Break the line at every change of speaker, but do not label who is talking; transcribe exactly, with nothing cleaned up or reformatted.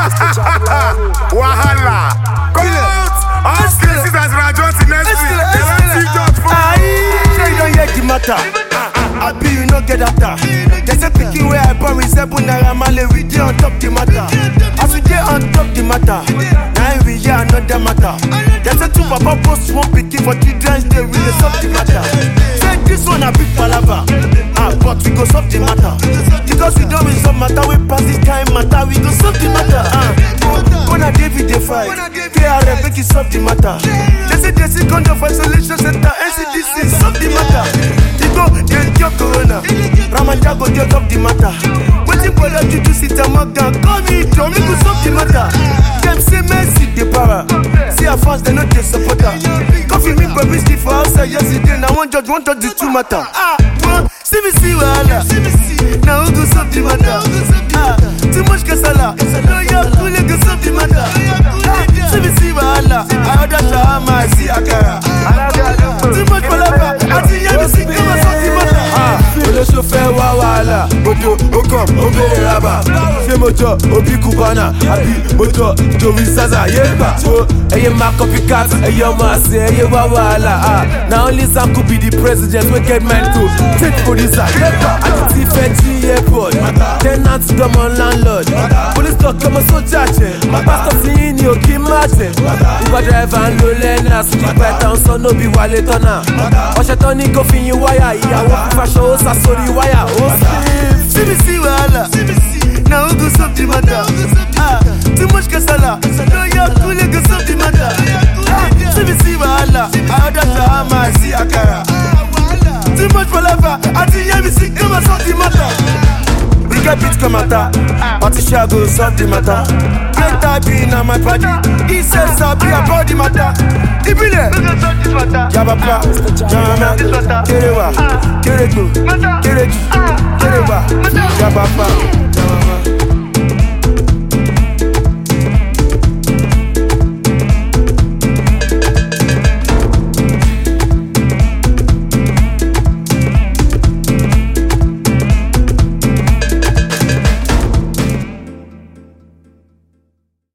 Wahala. Come out. All cases as Rajon next week. They want see George for.
Say you don't hear the matter. I be you no get after. They say picking where I born resemble Naira Marley. We dey on top the matter. As we dey on top the matter, now we hear another matter. They say two papa post one picking for children's day. We dey solve the matter. Say this one a big palava, ah, but we go solve the matter. Because we don't resolve matter, we pass this kind matter. We go solve the matter. Ah, gonna David dey fight. K R M make it solve the matter. They say they see condom for isolation center. N C D C solve the matter. They go they cure corona. Ramadan go dey solve the matter. Wetin brother Juju sit and mock down. Call me John, make we solve the matter. Dem say Messi dey para. See how fast they no dey support her. Coffee me baby still for outside yesterday. Now one judge, one judge the two matter. Ah, one see me see wahala. Now who go solve the matter? Ah, too much kasala. No ya cool go solve the matter. Ah, see me see wahala. I order shawarma, I see akara. Too much palava. I see ya me see come and solve the matter. Ah, olóṣó fẹ́ wá wàhálà. Ojo, okam, obere raba. Ṣé mo jọ Obi Cubana? Àbí mo jọ Joey Zaza? Yéèbà. So, ẹyẹ máa copycat, ẹyẹ ọmọ àṣẹ, ẹyẹ wá wàhálà. Ah, na only Sam could be the president wey get mind to take producer. Yéèbà. Àti ti fẹ́ jí airport. Tenant dọ́mọ landlord. Police talk ọmọ sójà jẹ. Pastor ti yín ni òkè má jẹ. Uber driver ń lo lẹ́nà. Sídìgbà ìtàn sọ no bí wálé tọ́nà. Ọ̀ṣẹ̀ tán ní kó fi yin wáyà. Ìyàwó fífaṣọ ó sá sórí wáyà. Ó sì. See me see wahala. Now who go solve the matter? Ah, too much kasala. No ya cool go solve the matter. Ah, see me see wahala. I order shawarma, I see akara. Too much palava. I see ya me see come and solve the matter. We get beat come matter. Patricia go solve the matter. Great type in my body. He says I be about the matter. Ibile. Yabapa. Jama. Kerewa. Kereku. Kereju. Kerewa. Yabapa.